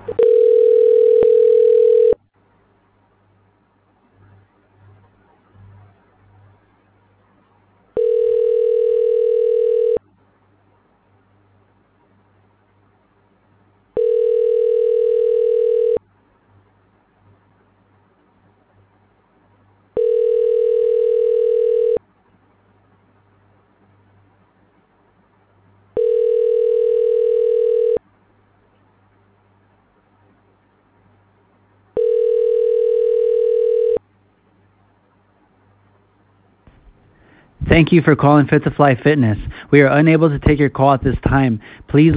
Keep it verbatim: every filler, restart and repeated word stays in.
Thank you for calling Fit to Fly Fitness. We are unable to take your call at this time. Please